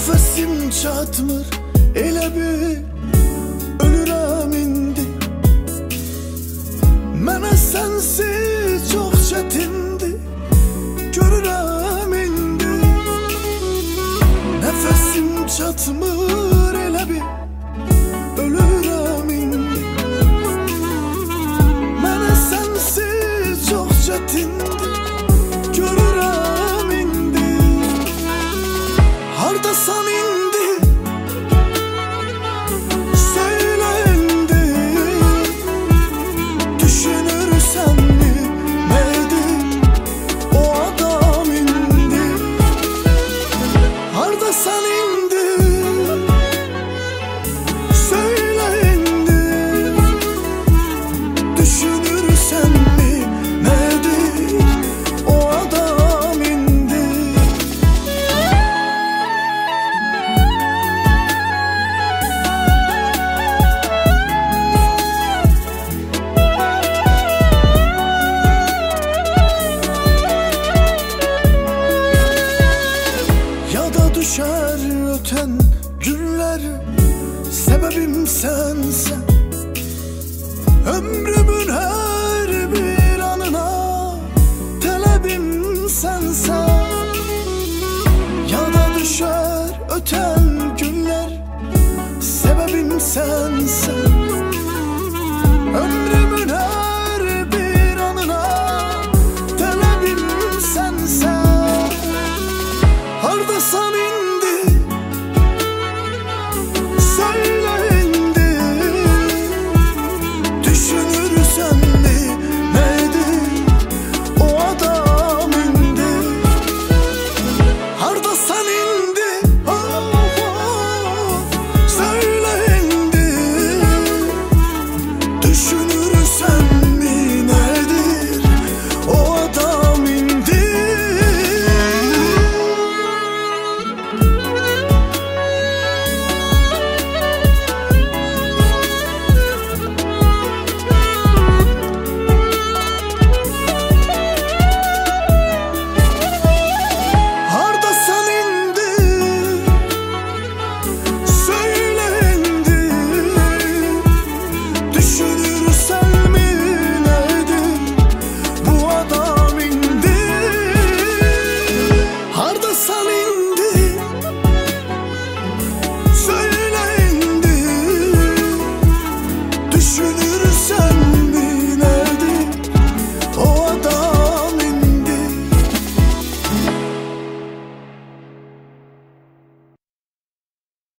Nefesim çatmır elə bir ölürəm indi. Mənə sənsiz çox çətindir, görürəm indi. Nefesim çatmır elə bir ölürəm indi. Mənə sənsiz çox çətindir, görürəm indi. Hardasan indi, söyle indi. Düşünürsən mi, nədir o adam indi? Hardasan indi, söyle indi. Düşünürsən mi, nədir o adam indi? Yada düşer öten günler, sebebim sensen. Ömrümün her bir anına talebim sensen. Yada düşer öten günler, sebebim sen.